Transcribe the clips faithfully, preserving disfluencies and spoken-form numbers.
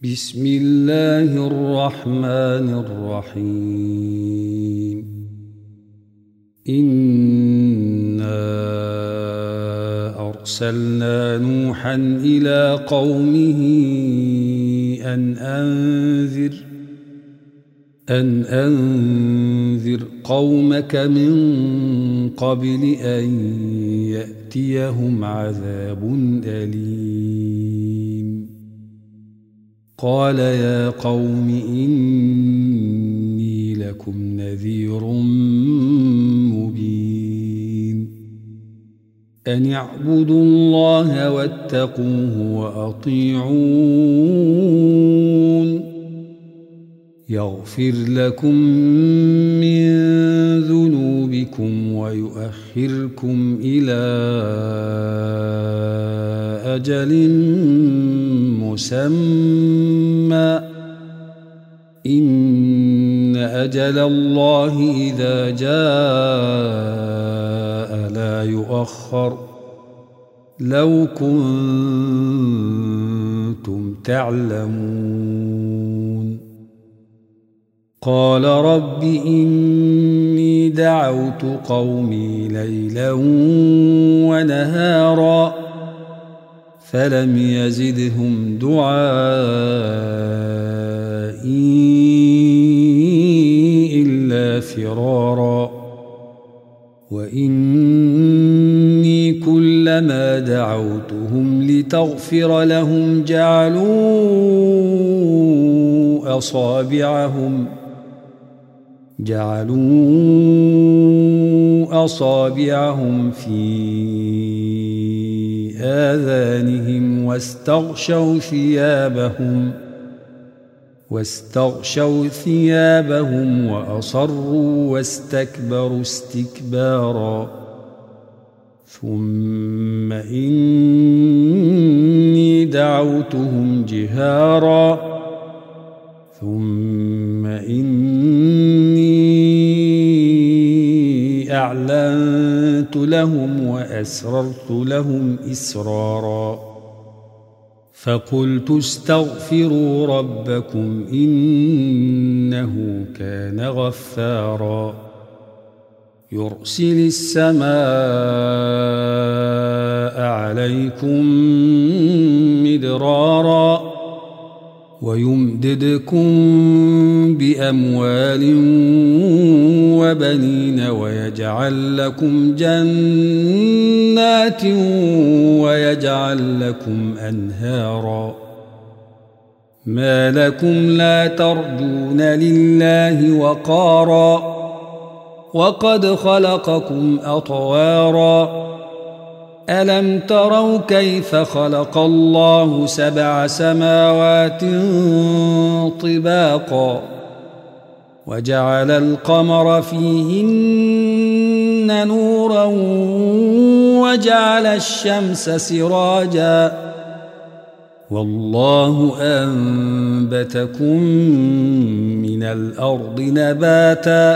بسم الله الرحمن الرحيم. إنا أرسلنا نوحا إلى قومه أن أنذر أن أنذر قومك من قبل أن يأتيهم عذاب أليم. قال يا قوم إني لكم نذير مبين أن اعبدوا الله واتقوه وأطيعون يغفر لكم من ذنوبكم ويؤخركم إلى أجل مسمى إن أجل الله إذا جاء لا يؤخر لو كنتم تعلمون. قال رب إني دعوت قومي ليلا ونهارا فلم يزدهم دعائي إلا فرارا وإني كلما دعوتهم لتغفر لهم جعلوا أصابعهم جعلوا أصابعهم في آذانهم واستغشوا ثيابهم واستغشوا ثيابهم وأصروا واستكبروا استكبارا ثم إني دعوتهم جهارا ثم إني أعلنت لهم وأسررت لهم إسرارا فقلت استغفروا ربكم إنه كان غفارا يرسل السماء عليكم مدرارا ويمددكم بأموال وبنين ويجعل لكم جنات ويجعل لكم أنهارا ما لكم لا ترجون لله وقارا وقد خلقكم أطوارا ألم تروا كيف خلق الله سبع سماوات طباقا وجعل القمر فيهن نورا وجعل الشمس سراجا والله أنبتكم من الأرض نباتا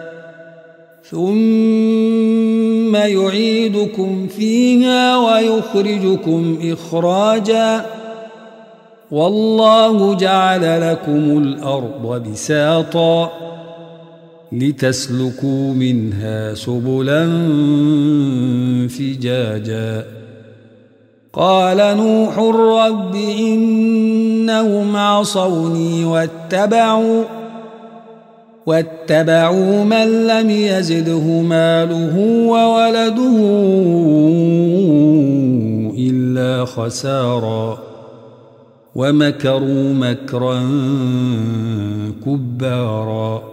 ثم يعيدكم فيها ويخرجكم إخراجا والله جعل لكم الأرض بساطا لتسلكوا منها سبلا فجاجا قال نوح رب إنهم عصوني واتبعوا واتبعوا من لم يزده ماله وولده إلا خسارا ومكروا مكرا كبارا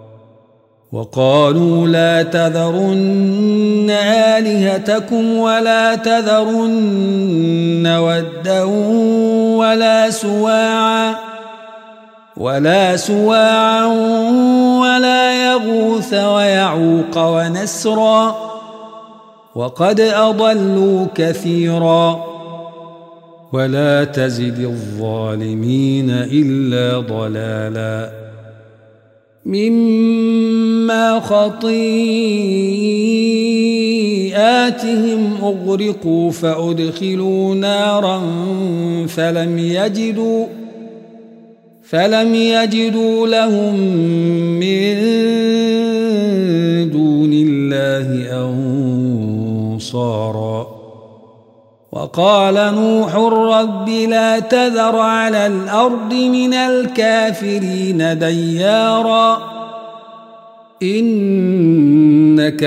وقالوا لا تذرن آلهتكم ولا تذرن ودا ولا سواعا ولا سواعا ولا يغوث ويعوق ونسرا وقد أضلوا كثيرا ولا تزد الظالمين إلا ضلالا مما خطيئاتهم أغرقوا فأدخلوا نارا فلم يجدوا فلم يجدوا لهم من دون الله أنصارا. وقال نوح رب لا تذر على الأرض من الكافرين ديارا إنك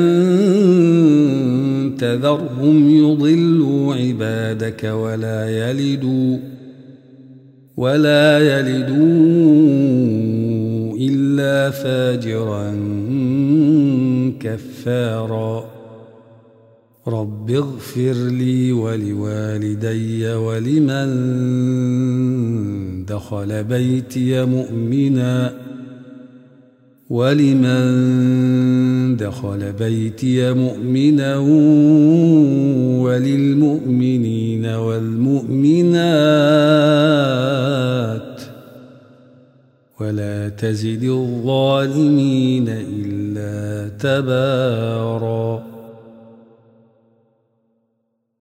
إن تذرهم يضلوا عبادك ولا يلدوا ولا يلدوا إلا فاجرا كفارا. رب اغفر لي ولوالدي ولمن دخل بيتي مؤمنا ولمن دخل بيتي مؤمنا وللمؤمنين والمؤمنات ولا تزد الظالمين إلا تبارا.